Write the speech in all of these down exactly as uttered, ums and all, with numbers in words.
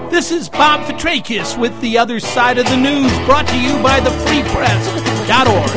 This is Bob Fitrakis with The Other Side of the News, brought to you by the free press dot org.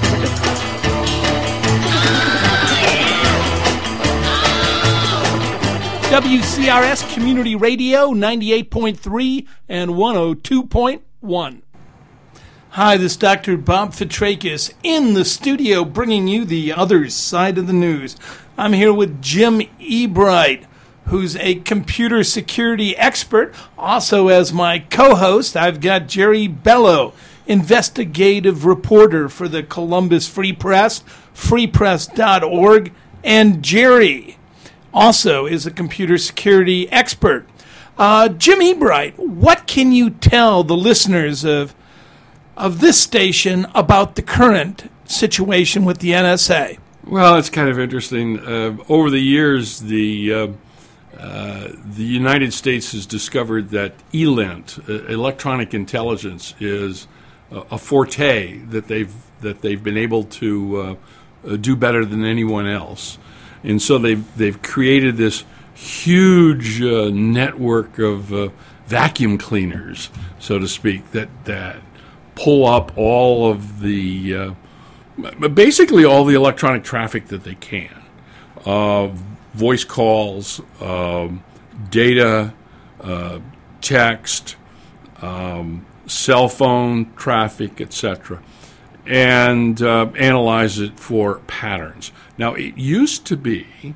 W C R S Community Radio, ninety-eight point three and one oh two point one. Hi, this is Doctor Bob Fitrakis in the studio bringing you The Other Side of the News. I'm here with Jim Ebright, who's a computer security expert. Also, as my co-host, I've got Jerry Bello, investigative reporter for the Columbus Free Press, free press dot org, and Jerry also is a computer security expert. Uh, Jim Ebright, what can you tell the listeners of of this station about the current situation with the N S A? Well, it's kind of interesting. Uh, over the years, the uh, uh, the United States has discovered that E L I N T, uh, electronic intelligence, is a, a forte that they've that they've been able to uh, do better than anyone else, and so they've they've created this huge uh, network of uh, vacuum cleaners, so to speak, that that pull up all of the uh, basically all the electronic traffic that they can. Uh, voice calls, um, data, uh, text, um, cell phone traffic, et cetera, and uh, analyze it for patterns. Now, it used to be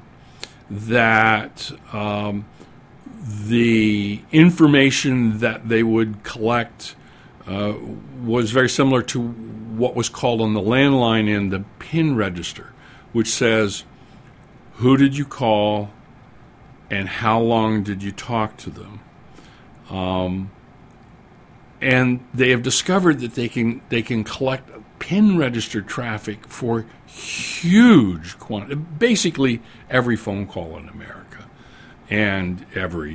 that um, the information that they would collect uh, was very similar to what was called on the landline end the PIN register, which says, who did you call and how long did you talk to them? Um, and they have discovered that they can they can collect PIN register traffic for huge quantity, basically every phone call in America, and every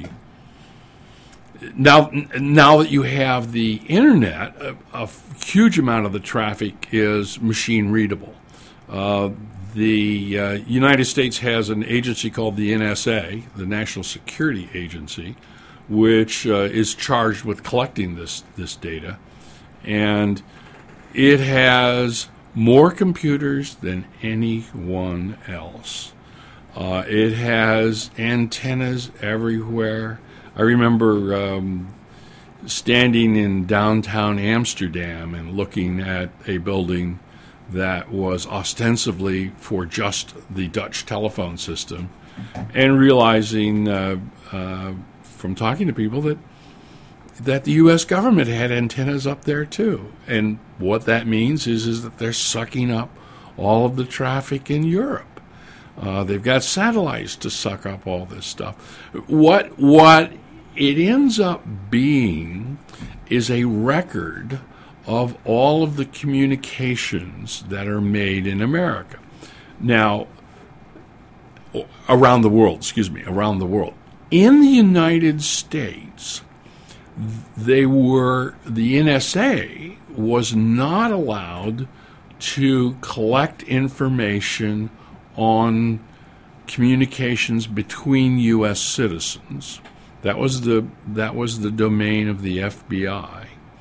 now now that you have the internet, a, a huge amount of the traffic is machine readable. Uh, The uh, United States has an agency called the N S A, the National Security Agency, which uh, is charged with collecting this, this data. And it has more computers than anyone else. Uh, it has antennas everywhere. I remember um, standing in downtown Amsterdam and looking at a building that was ostensibly for just the Dutch telephone system, and realizing uh, uh, from talking to people that that the U S government had antennas up there too. And what that means is, is that they're sucking up all of the traffic in Europe. Uh, they've got satellites to suck up all this stuff. What, what it ends up being is a record of all of the communications that are made in America. Now, around the world, excuse me, around the world. In the United States, they were, the N S A was not allowed to collect information on communications between U S citizens. That was the, that was the domain of the F B I.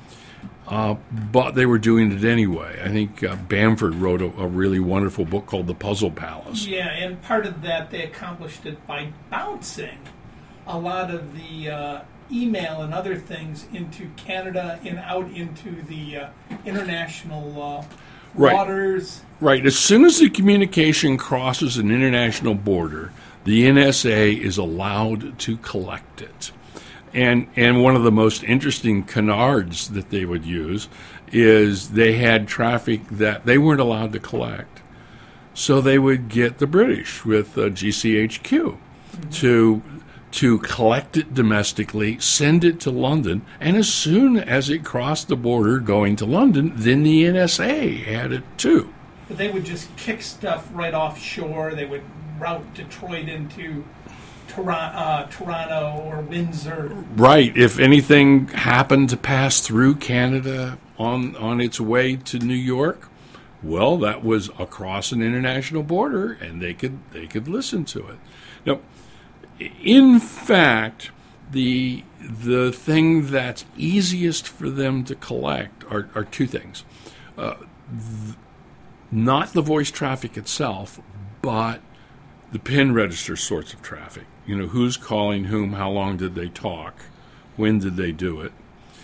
Uh, but they were doing it anyway. I think uh, Bamford wrote a, a really wonderful book called The Puzzle Palace. Yeah, and part of that, they accomplished it by bouncing a lot of the uh, email and other things into Canada and out into the uh, international uh, right. waters. Right. As soon as the communication crosses an international border, the N S A is allowed to collect it. And and one of the most interesting canards that they would use is they had traffic that they weren't allowed to collect. So they would get the British with uh, G C H Q mm-hmm. to to collect it domestically, send it to London, and as soon as it crossed the border going to London, then the N S A had it too. But they would just kick stuff right offshore. They would route Detroit into Toronto, uh, Toronto or Windsor. Right. If anything happened to pass through Canada on on its way to New York, well, that was across an international border, and they could they could listen to it. Now, in fact, the the thing that's easiest for them to collect are, are two things. Uh, th- not the voice traffic itself, but the pin register sorts of traffic. You know, who's calling whom, how long did they talk, when did they do it,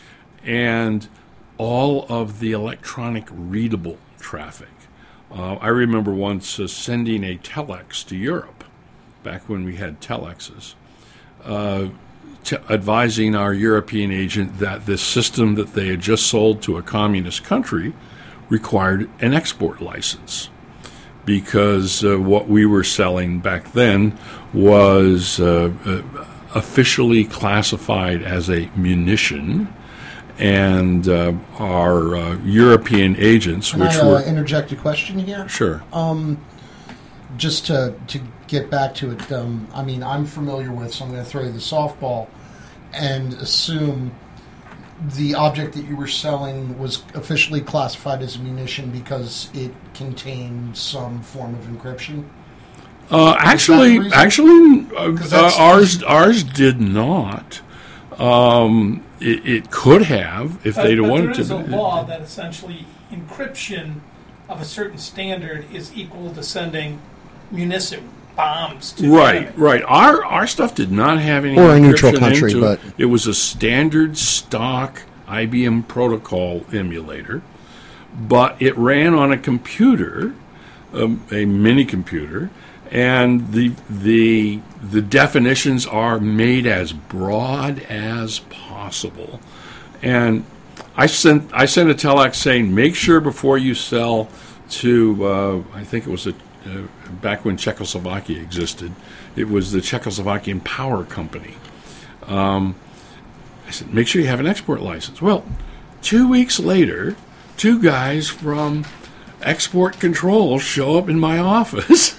and all of the electronic readable traffic. Uh, I remember once uh, sending a telex to Europe, back when we had telexes, uh, t- advising our European agent that this system that they had just sold to a communist country required an export license, because uh, what we were selling back then was uh, uh, officially classified as a munition, and uh, our uh, European agents, Can which I, uh, were interject a question here? Sure. Um, just to to get back to it, um, I mean, I'm familiar with, so I'm going to throw you the softball and assume the object that you were selling was officially classified as a munition because it contained some form of encryption. Uh, actually, actually, uh, uh, ours ours did not. Um, it, it could have if But, they'd but wanted there is to. a law that essentially encryption of a certain standard is equal to sending munition bombs to the Right, enemy. right. Our our stuff did not have any Or a neutral encryption country, into but- it. It was a standard stock I B M protocol emulator, but it ran on a computer, um, a mini computer, and the the the definitions are made as broad as possible. And I sent I sent a telex saying, make sure before you sell to uh, I think it was a uh, back when Czechoslovakia existed, it was the Czechoslovakian Power Company. Um, I said, make sure you have an export license. Well, two weeks later, two guys from Export Control show up in my office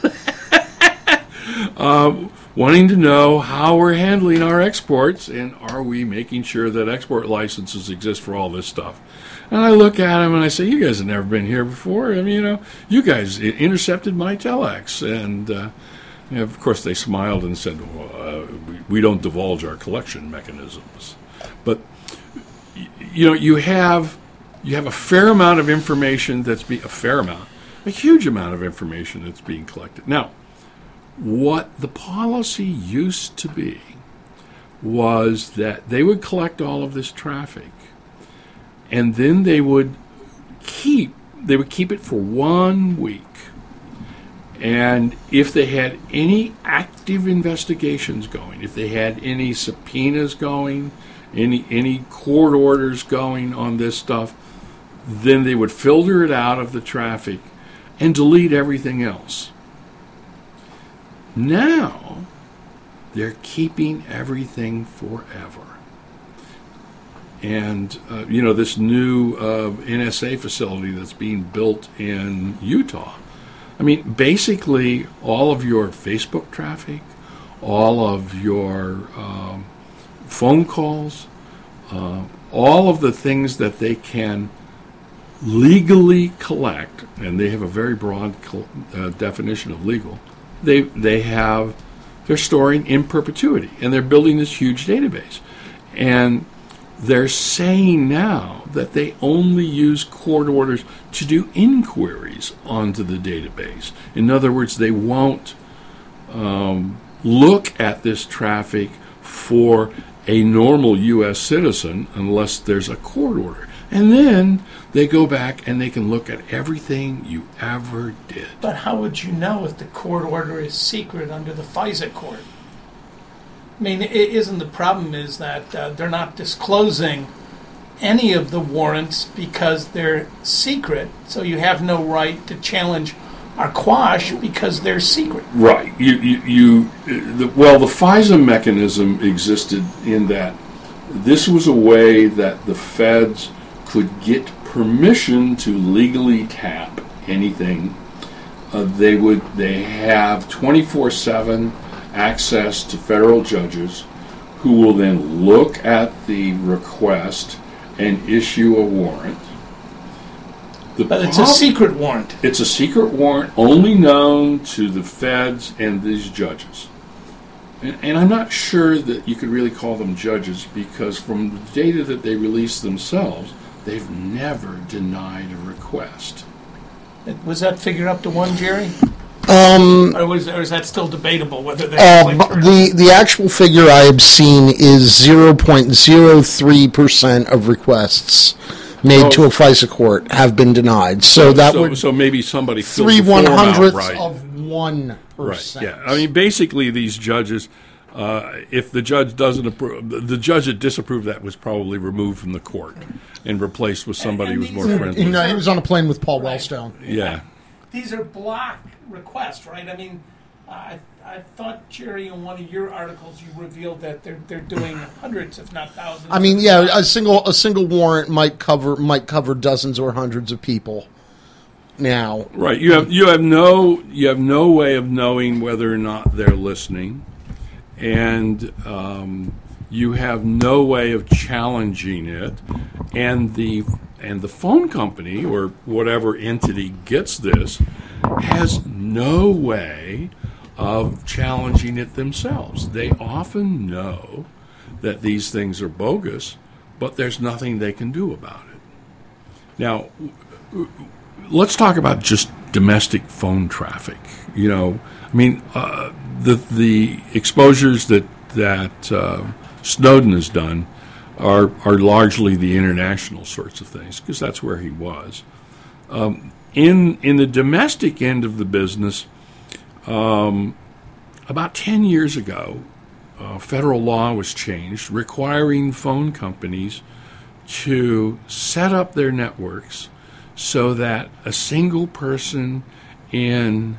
uh, wanting to know how we're handling our exports and are we making sure that export licenses exist for all this stuff. And I look at them and I say, you guys have never been here before. I mean, you know, you guys I- intercepted my telex. And, uh, you know, of course, they smiled and said, well, uh, we, we don't divulge our collection mechanisms. But, y- you know, you have you have a fair amount of information that's be a fair amount, a huge amount of information that's being collected. Now, what the policy used to be was that they would collect all of this traffic, and then they would keep they would keep it for one week. And if they had any active investigations going, if they had any subpoenas going, any any court orders going on this stuff, then they would filter it out of the traffic and delete everything else. Now, they're keeping everything forever. And, uh, you know, this new uh, N S A facility that's being built in Utah, I mean, basically all of your Facebook traffic, all of your um, phone calls, uh, all of the things that they can legally collect, and they have a very broad col- uh, definition of legal, they they have, they're storing in perpetuity, and they're building this huge database. And they're saying now that they only use court orders to do inquiries onto the database. In other words, they won't um, look at this traffic for a normal U S citizen unless there's a court order. And then they go back and they can look at everything you ever did. But how would you know if the court order is secret under the FISA court? I mean, it isn't the problem is that uh, they're not disclosing any of the warrants because they're secret, so you have no right to challenge our quash because they're secret. Right. You, you, you the, well, the FISA mechanism existed in that this was a way that the feds could get permission to legally tap anything. Uh, they would. They have twenty-four seven access to federal judges, who will then look at the request and issue a warrant. The But it's prob- a secret warrant. It's a secret warrant only known to the feds and these judges. And, and I'm not sure that you could really call them judges, because from the data that they release themselves, they've never denied a request. Was that figure up to one, Jerry? Um, or, was, or is that still debatable whether they uh, actually bu- the the actual figure I have seen is zero point zero three percent of requests made Oh. to a FISA court have been denied. So that so, would so maybe somebody filled three the form one out hundredths right. of one Right. percent. Yeah. I mean, basically, these judges, uh, if the judge doesn't approve, the the judge that disapproved that was probably removed from the court and replaced with somebody And- who and was more these- friendly. You know, he was on a plane with Paul Right. Wellstone. Yeah. These are block requests, right? I mean, I I thought, Jerry, in one of your articles, you revealed that they're they're doing hundreds, if not thousands. I mean, yeah, a single a single warrant might cover might cover dozens or hundreds of people. Now, Right. You have you have no you have no way of knowing whether or not they're listening, and um, you have no way of challenging it, and the and the phone company or whatever entity gets this has no way of challenging it themselves. They often know that these things are bogus, but there's nothing they can do about it. Now, let's talk about just domestic phone traffic. You know, I mean, uh, the the exposures that that uh, Snowden has done are are largely the international sorts of things, because that's where he was. Um, in in the domestic end of the business, um, about ten years ago, uh, federal law was changed requiring phone companies to set up their networks so that a single person in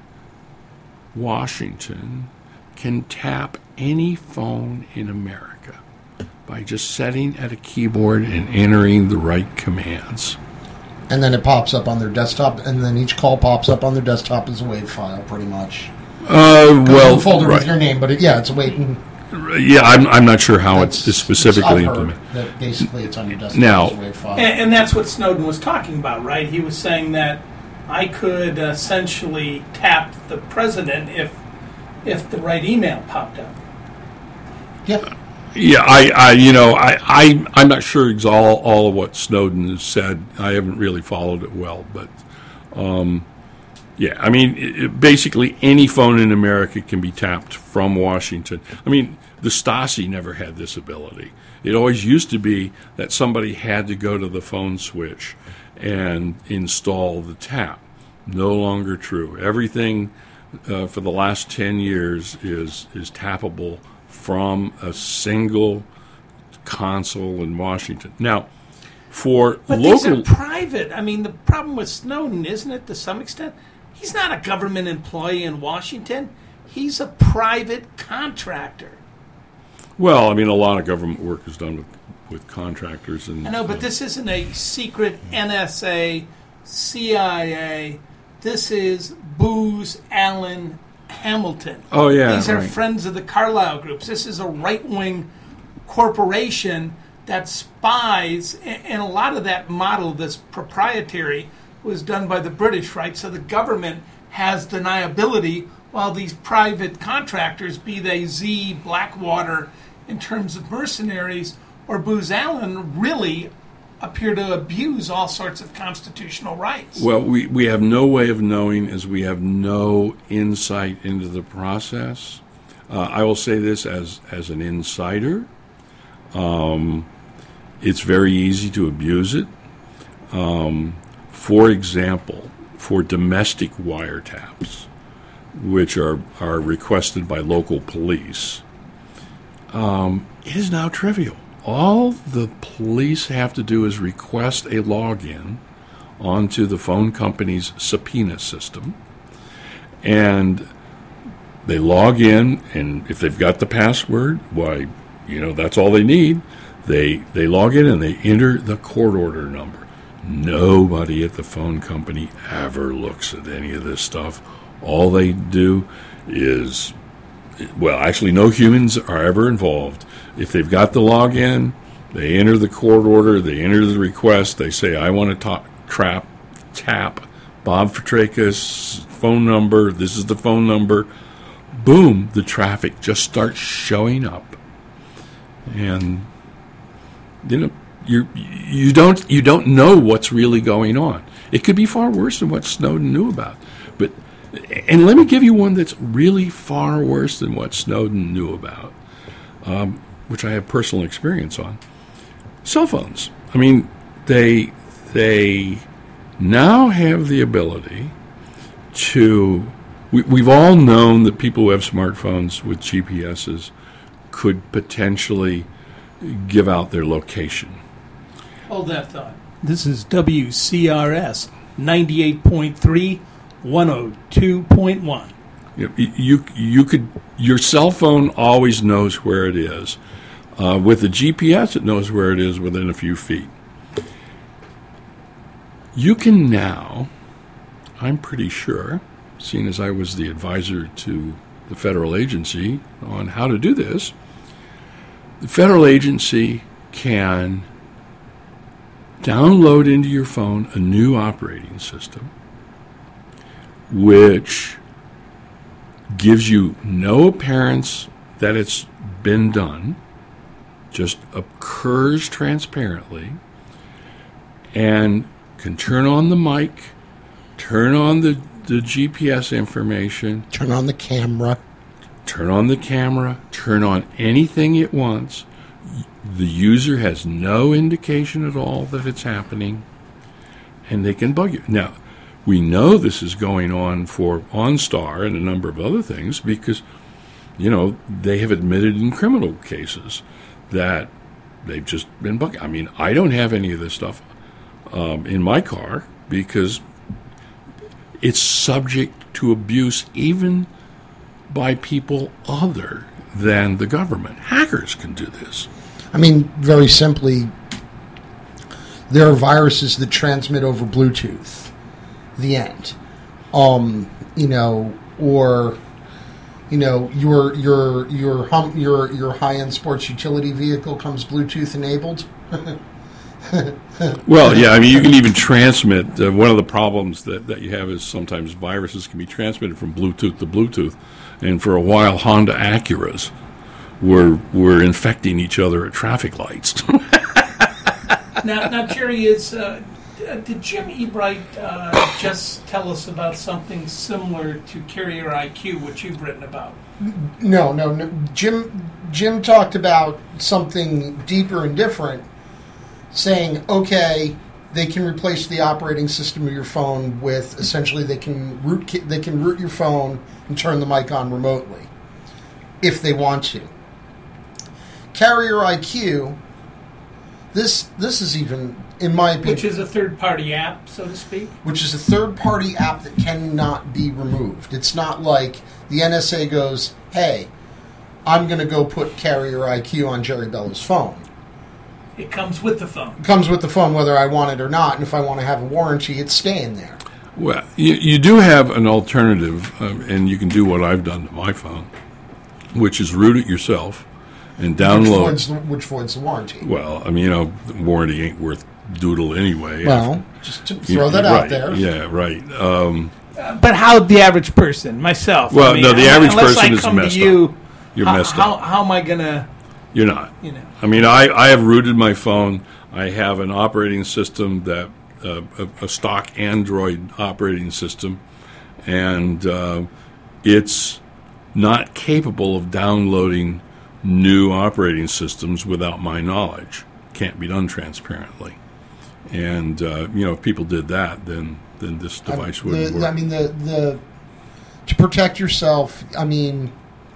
Washington can tap any phone in America by just sitting at a keyboard and entering the right commands. and then it pops up on their desktop, and then each call pops up on their desktop as a WAV file, pretty much. Uh, Goes well, in a folder right. with your name, but it, yeah, it's a WAV. Yeah, I'm, I'm not sure how That's- it's specifically I've heard implemented. that basically it's on your desktop Now- as a WAV file. And, and that's what Snowden was talking about, right? He was saying that I could essentially tap the president if if the right email popped up. yeah. Yeah, I, I you know, I, I, I'm not sure ex- all, all of what Snowden has said. I haven't really followed it well, but, um, yeah, I mean, it, it- basically any phone in America can be tapped from Washington. I mean, the Stasi never had this ability. It always used to be that somebody had to go to the phone switch and install the tap. No longer true. Everything uh, for the last ten years is is tappable from a single console in Washington. Now, for But these local, are private. I mean, the problem with Snowden, isn't it, to some extent? He's not a government employee in Washington. He's a private contractor. well, I mean, a lot of government work is done with, with contractors, and I know, but this isn't a secret N S A, C I A. This is Booz Allen Hamilton. Oh, yeah, These are right. friends of the Carlyle groups. This is a right-wing corporation that spies, a- and a lot of that model, this proprietary, was done by the British, right? So the government has deniability, while these private contractors, be they Z, Blackwater, in terms of mercenaries, or Booz Allen, really appear to abuse all sorts of constitutional rights. Well, we, we have no way of knowing, as we have no insight into the process. Uh, I will say this as, as an insider. Um, it's very easy to abuse it. Um, for example, for domestic wiretaps, which are, are requested by local police, um, it is now trivial. All the police have to do is request a login onto the phone company's subpoena system, and they log in, and if they've got the password, why, you know, that's all they need. They they log in and they enter the court order number. Nobody at the phone company ever looks at any of this stuff. All they do is, well, actually, no humans are ever involved. If they've got the login, they enter the court order, they enter the request, they say, I want to talk, trap, tap Bob Fitrakis' phone number, this is the phone number. boom, the traffic just starts showing up, and you know you you don't you don't know what's really going on. It could be far worse than what Snowden knew about. But and let me give you one that's really far worse than what Snowden knew about, um, which I have personal experience on. Cell phones. I mean, they they now have the ability to. We, we've all known that people who have smartphones with G P S's could potentially give out their location. Hold that thought. This is W C R S ninety-eight point three, one oh two point one. You, you you could your cell phone always knows where it is. Uh, with the G P S, it knows where it is within a few feet. You can now, I'm pretty sure, seeing as I was the advisor to the federal agency on how to do this, the federal agency can download into your phone a new operating system which gives you no appearance that it's been done, just occurs transparently, and can turn on the mic, turn on the, the G P S information, Turn on the camera. turn on the camera, turn on anything it wants. The user has no indication at all that it's happening, and they can bug you. Now, we know this is going on for OnStar and a number of other things because, you know, they have admitted in criminal cases that they've just been bugging. I mean, I don't have any of this stuff um, in my car because it's subject to abuse even by people other than the government. Hackers can do this. I mean, very simply, there are viruses that transmit over Bluetooth. The end. Um, you know, or you know, your your your hum, your your high-end sports utility vehicle comes Bluetooth enabled. Well, yeah, I mean, you can even transmit. Uh, one of the problems that, that you have is sometimes viruses can be transmitted from Bluetooth to Bluetooth, and for a while, Honda Acuras were were infecting each other at traffic lights. now, now, Jerry, is uh, did Jim Ebright uh, just tell us about something similar to Carrier I Q, which you've written about? No, no, no. Jim Jim talked about something deeper and different, saying, okay, they can replace the operating system of your phone with essentially they can root they can root your phone and turn the mic on remotely if they want to. Carrier I Q, this this is even, in my opinion, which is a third-party app, so to speak. Which is a third-party app that cannot be removed. It's not like the N S A goes, hey, I'm going to go put Carrier I Q on Jerry Bella's phone. It comes with the phone. It comes with the phone whether I want it or not, and if I want to have a warranty, it's staying there. Well, you, you do have an alternative, um, and you can do what I've done to my phone, which is root it yourself and download. Which voids the, which voids the warranty. Well, I mean, you know, the warranty ain't worth doodle anyway. Well, just to throw You- that right, out there. Yeah, right. Um, Uh, but how the average person, myself? Well, I mean, no, the average unless person I is come messed to you, up. You're how, messed how, up. How am I going to, You're not. you know? I mean, I, I have rooted my phone. I have an operating system that uh, a, a stock Android operating system, and uh, it's not capable of downloading new operating systems without my knowledge. Can't be done transparently. And uh, you know, if people did that, then then this device I, wouldn't the, work. I mean, the the to protect yourself. I mean,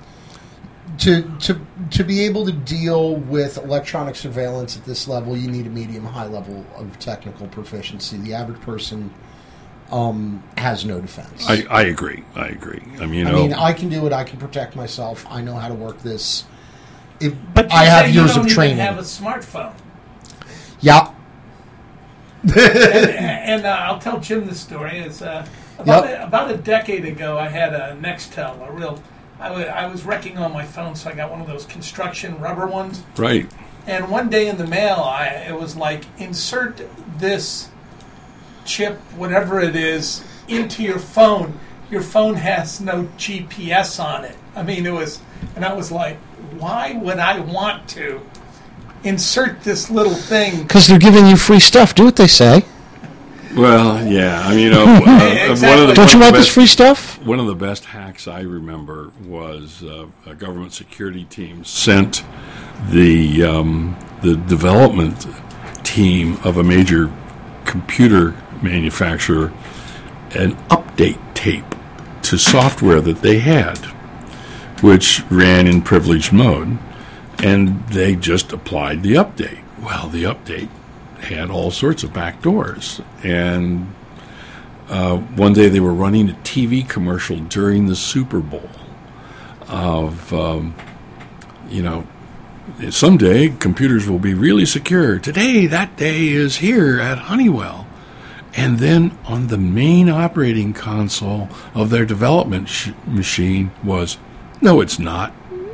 to to to be able to deal with electronic surveillance at this level, you need a medium high level of technical proficiency. The average person um, has no defense. I, I agree. I agree. I mean, you I know, mean, I can do it. I can protect myself. I know how to work this. If, But you I have say years you don't of training. even have a smartphone. Yeah. and and uh, I'll tell Jim the story. It's uh, about, Yep. a, about a decade ago. I had a Nextel, a real. I, w- I was wrecking on my phone, so I got one of those construction rubber ones. right. And one day in the mail, I it was like, insert this chip, whatever it is, into your phone. Your phone has no G P S on it. I mean, it was, and I was like, why would I want to insert this little thing? Because they're giving you free stuff. Do what they say. Well, yeah. I mean, you know, uh, exactly. one of the, Don't you one want of the this best, free stuff? One of the best hacks I remember was uh, a government security team sent the um, the development team of a major computer manufacturer an update tape to software that they had, which ran in privileged mode, and they just applied the update. Well, the update had all sorts of back doors, and uh, one day they were running a T V commercial during the Super Bowl of, um, you know, someday computers will be really secure. Today, that day is here at Honeywell. And then on the main operating console of their development sh- machine was, no, it's not.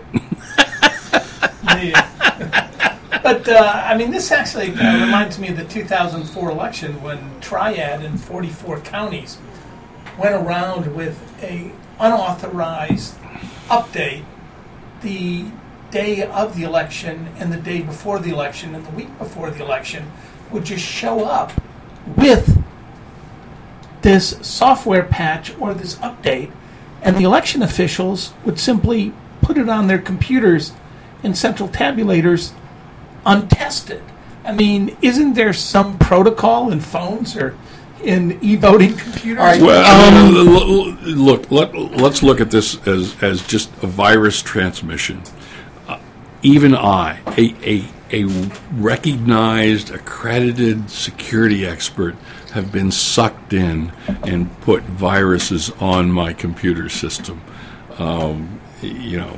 Yeah. But, uh, I mean, this actually uh, reminds me of the two thousand four election when Triad in forty-four counties went around with a unauthorized update the day of the election and the day before the election and the week before the election would just show up with this software patch or this update, and the election officials would simply put it on their computers in central tabulators untested. I mean, isn't there some protocol in phones or in e-voting computers? All right. Well, I mean, l- l- look, let, let's look at this as, as just a virus transmission. Uh, even I, a, a, a recognized, accredited security expert, have been sucked in and put viruses on my computer system. Um, you know,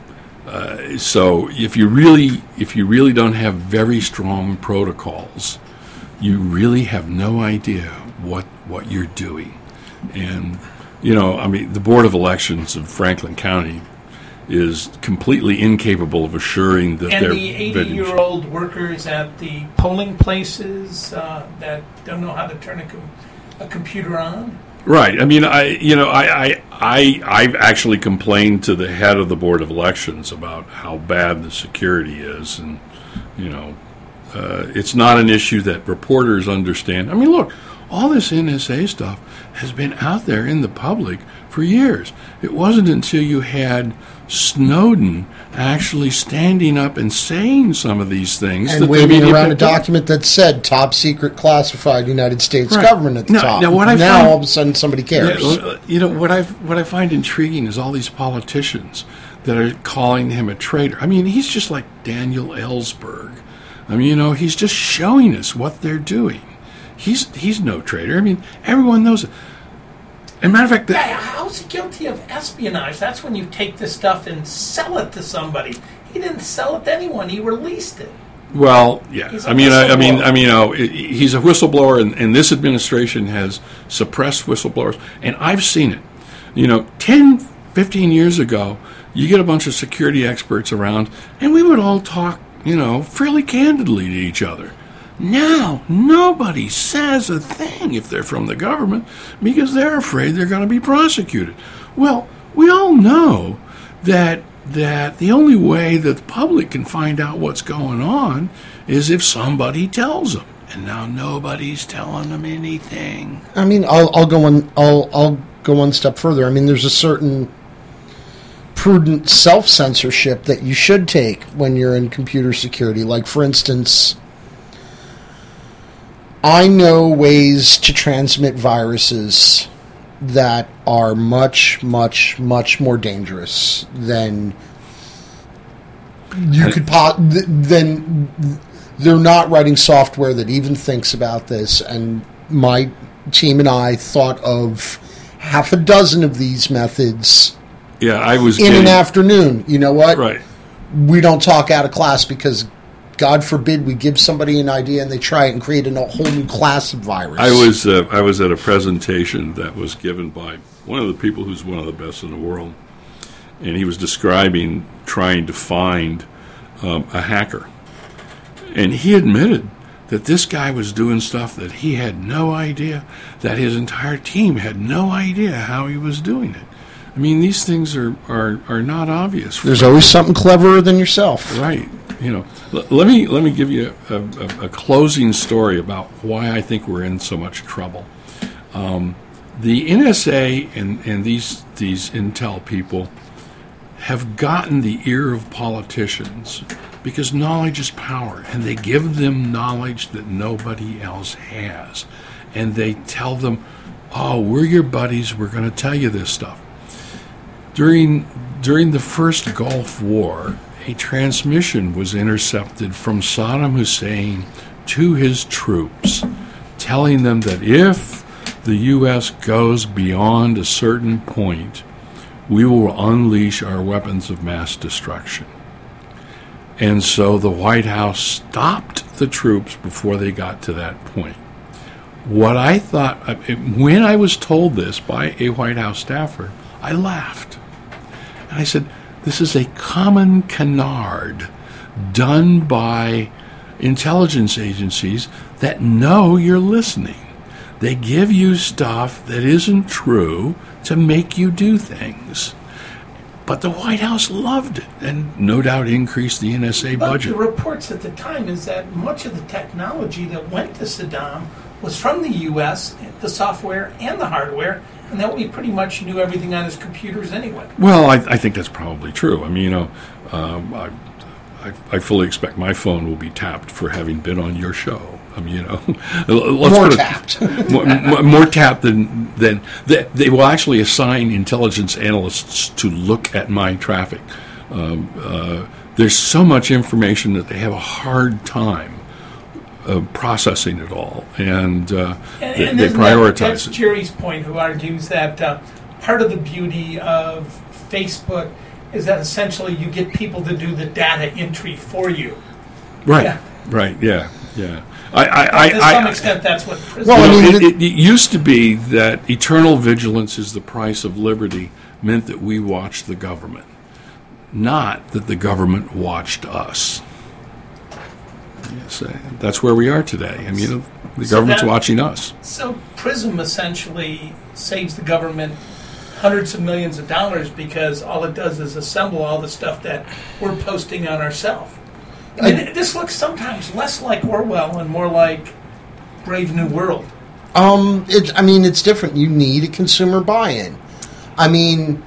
uh, so if you really, if you really don't have very strong protocols, you really have no idea what what you're doing. And you know, I mean, the Board of Elections of Franklin County is completely incapable of assuring that and they're the eighty-year-old workers at the polling places uh, that don't know how to turn a, com- a computer on. Right. I mean, I you know, I, I I I've actually complained to the head of the Board of Elections about how bad the security is, and you know, uh, it's not an issue that reporters understand. I mean, look, all this N S A stuff has been out there in the public for years. It wasn't until you had Snowden actually standing up and saying some of these things And that the waving media around a picked up. document that said top secret classified United States Right. government at the Now- top. now what I now find- all of a sudden somebody cares. Yeah, you know what I what I find intriguing is all these politicians that are calling him a traitor. I mean, he's just like Daniel Ellsberg. I mean, you know, he's just showing us what they're doing. He's he's no traitor. I mean, everyone knows it. As a matter of fact, the, Yeah, how's he guilty of espionage? That's when you take this stuff and sell it to somebody. He didn't sell it to anyone. He released it. well, yeah. He's a I mean, I, I mean, whistleblower. I mean, you know, i- he's a whistleblower, and, and this administration has suppressed whistleblowers, and I've seen it. You know, ten, fifteen years ago, you get a bunch of security experts around, and we would all talk, you know, fairly candidly to each other. Now, nobody says a thing if they're from the government because they're afraid they're going to be prosecuted. Well, we all know that that the only way that the public can find out what's going on is if somebody tells them. And now nobody's telling them anything. I mean, I'll, I'll go one. I'll I'll go one step further. I mean, there's a certain prudent self-censorship that you should take when you're in computer security. Like, for instance, I know ways to transmit viruses that are much, much, much more dangerous than you could po- th- than they're not writing software that even thinks about this. And my team and I thought of half a dozen of these methods Yeah, I was in getting, an afternoon. You know what? right. We don't talk out of class because, God forbid, we give somebody an idea and they try it and create a whole new class of virus. I was uh, I was at a presentation that was given by one of the people who's one of the best in the world, and he was describing trying to find um, a hacker, and he admitted that this guy was doing stuff that he had no idea, that his entire team had no idea how he was doing it. I mean, these things are, are, are not obvious. There's always something cleverer than yourself. Right. You know, l- let me let me give you a, a, a closing story about why I think we're in so much trouble. Um, the N S A and, and these these intel people have gotten the ear of politicians because knowledge is power, and they give them knowledge that nobody else has, and they tell them, "Oh, we're your buddies. We're going to tell you this stuff." During during the first Gulf War, a transmission was intercepted from Saddam Hussein to his troops, telling them that if the U S goes beyond a certain point, we will unleash our weapons of mass destruction. And so the White House stopped the troops before they got to that point. What I thought, when I was told this by a White House staffer, I laughed. And I said, this is a common canard done by intelligence agencies that know you're listening. They give you stuff that isn't true to make you do things. But the White House loved it, and no doubt increased the N S A but budget. The reports at the time is that much of the technology that went to Saddam was from the U S, the software and the hardware, and that we pretty much knew everything on his computers anyway. Well, I, I think that's probably true. I mean, you know, um, I, I, I fully expect my phone will be tapped for having been on your show. I mean, you know, let's more put it, tapped, more, more, more tapped than than they, they will actually assign intelligence analysts to look at my traffic. Um, uh, there's so much information that they have a hard time Uh, processing it all, and, uh, and, they, and they prioritize that, that's it. Jerry's point, who argues that uh, part of the beauty of Facebook is that essentially you get people to do the data entry for you. Right, Yeah. right, yeah, yeah. I, I, I, to some I, extent, that's what prison Well, you I know, mean, it, it, it used to be that eternal vigilance is the price of liberty meant that we watched the government, not that the government watched us. Yes, uh, that's where we are today. I mean, you know, the So government's that- watching us. So PRISM essentially saves the government hundreds of millions of dollars because all it does is assemble all the stuff that we're posting on ourselves. I mean, this looks sometimes less like Orwell and more like Brave New World. Um, it, I mean, it's different. You need a consumer buy-in. I mean,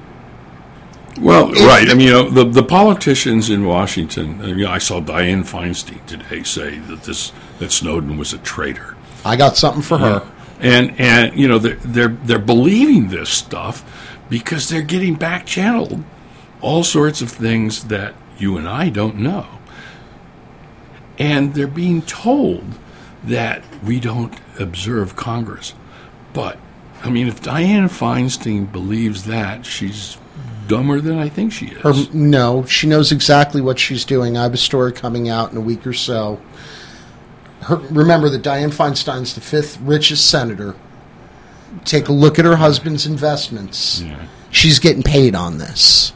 Well, If- right. I mean, you know, the, the politicians in Washington, uh, you know, I saw Dianne Feinstein today say that this that Snowden was a traitor. I got something for her. And, and you know, they're, they're, they're believing this stuff because they're getting back-channeled all sorts of things that you and I don't know. And they're being told that we don't observe Congress. But, I mean, if Dianne Feinstein believes that, she's dumber than I think she is. Her, no, she knows exactly what she's doing. I have a story coming out in a week or so. Her, remember that Dianne Feinstein's the fifth richest senator. Take a look at her husband's investments. Yeah. She's getting paid on this.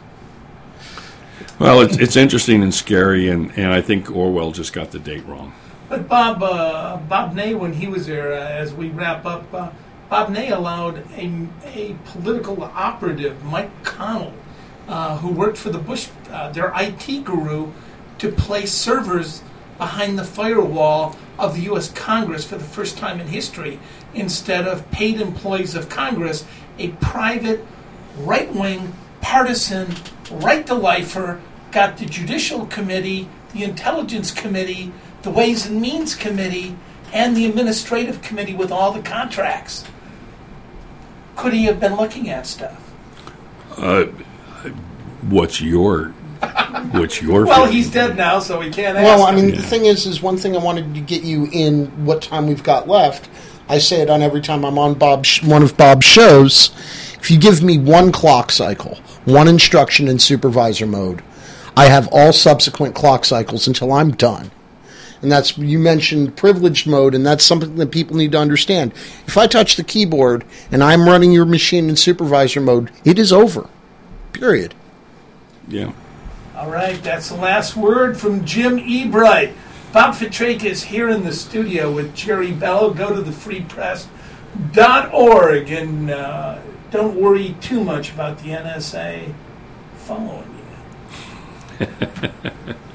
Well, it's, it's interesting and scary, and, and I think Orwell just got the date wrong. But Bob uh, Bob Ney, when he was there, uh, as we wrap up, uh, Bob Ney allowed a, a political operative, Mike Connell, uh, who worked for the Bush, uh, their I T guru, to place servers behind the firewall of the U S Congress for the first time in history, instead of paid employees of Congress. A private, right-wing, partisan, right-to-lifer got the Judicial Committee, the Intelligence Committee, the Ways and Means Committee, and the Administrative Committee with all the contracts. Could he have been looking at stuff? Uh, what's your what's your Well, feeling? he's dead now, so we can't ask Well, I him. mean, Yeah. the thing is, is one thing I wanted to get you in what time we've got left. I say it on every time I'm on Bob's, one of Bob's shows. If you give me one clock cycle, one instruction in supervisor mode, I have all subsequent clock cycles until I'm done. And that's, you mentioned privileged mode, and that's something that people need to understand. If I touch the keyboard and I'm running your machine in supervisor mode, it is over. Period. Yeah. All right, that's the last word from Jim Ebright. Bob Fitrakis here in the studio with Jerry Bello. Go to the free press dot org and uh, don't worry too much about the N S A following you.